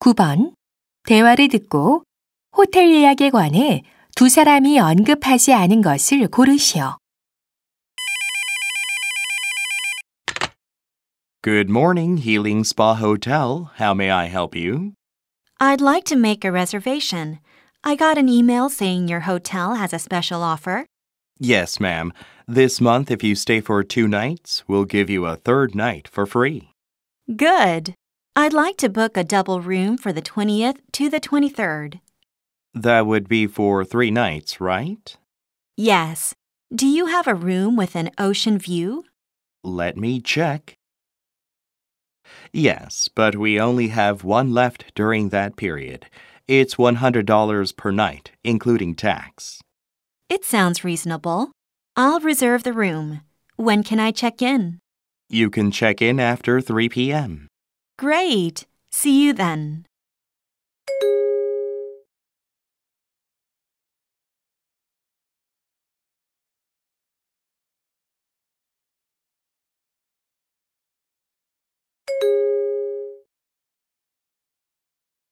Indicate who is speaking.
Speaker 1: 9번. 대화를 듣고 호텔 예약에 관해 두 사람이 언급하지 않은 것을 고르시오.
Speaker 2: Good morning, Healing Spa Hotel. How may I help you?
Speaker 3: I'd like to make a reservation. I got an email saying your hotel has a special offer.
Speaker 2: Yes, ma'am. This month, if you stay for 2 nights, we'll give you a third night for free.
Speaker 3: Good. I'd like to book a double room for the 20th to the 23rd.
Speaker 2: That would be for 3 nights, right?
Speaker 3: Yes. Do you have a room with an ocean view?
Speaker 2: Let me check. Yes, but we only have one left during that period. It's $100 per night, including tax.
Speaker 3: It sounds reasonable. I'll reserve the room. When can I check in?
Speaker 2: You can check in after 3 p.m.
Speaker 3: Great. See you then.